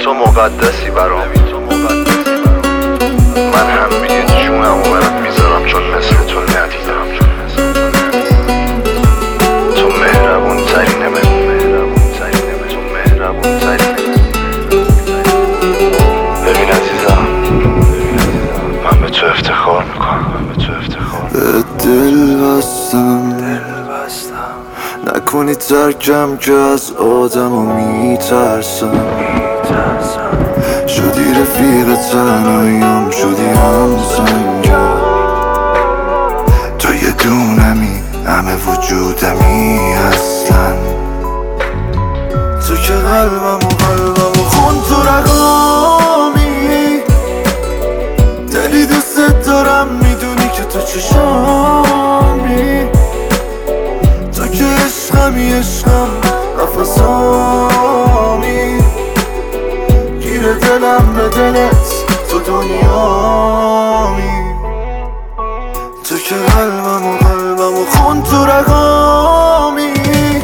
تو مقدسی برام، من همه جونم و برات میذارم چون مثل تو ندیدم. تو مهربون ترینه من، تو مهربون ترینه. ببین عزیزم، من به تو افتخار میکنم، به دل بستم نکنی ترکم که از آدمو میترسم. شدی رفیق تنهاییم، شدی هم سنگم. تو یه دونمی، همه وجودمی اصلا. تو که قلبم خون تو رقامی. دلی دوست دارم، میدونی که تو چشامی. تو که عشقمی، عشقم نفسامی. گیر دلم به دلت، تو دنیامی. تو که قلبم خون تو رقامی.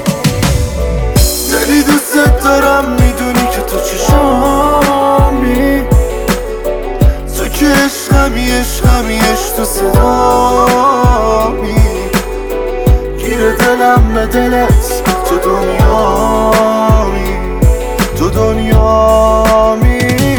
دلی دوست دارم، میدونی که تو چشامی. تو که عشقمی، عشق تو صدامی. گیر دلم به دلت، تو دنیامی، تو دنیامی.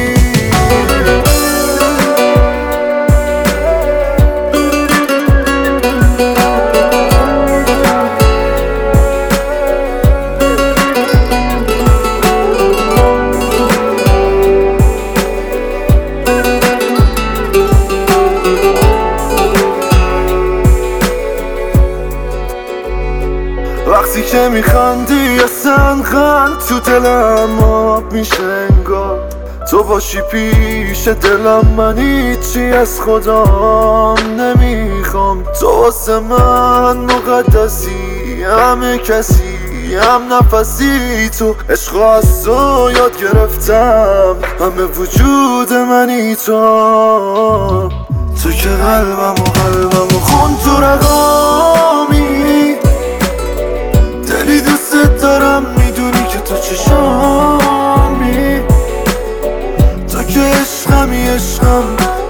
وقتی که میخندی اصلا خند تو دلم آب میشه انگار. تو باشی پیش دلم، من هیچی از خودم نمیخوام. تو واسه من مقدسی، همه کسی هم نفسی. تو عشق از تو یاد گرفتم، همه وجود منی تو. تو که قلبم خون تو رقامی. دلی دوست دارم، میدونی که تو چشامی. تو که عشقمی، عشقم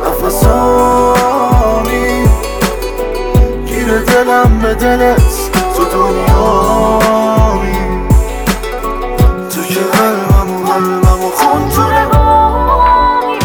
نفسامی. گیر دلم به دلت، تو دنیامی. تو که قلبم خون تو رقامی.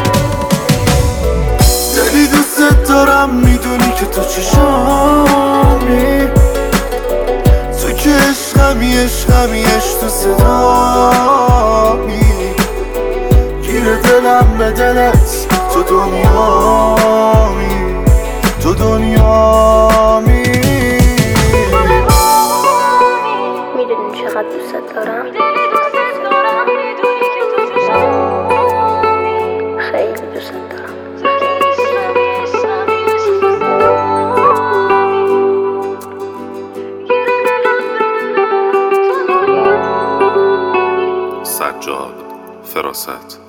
دلی دوست دارم، میدونی که تو چشامی. تو که عشقمی، عشق تو صدامی. گیر دلم به دلت، تو دنیامی، تو دنیامی. میدونی چقدر دوست دارم، خیلی دوست دارم. سجاد فراست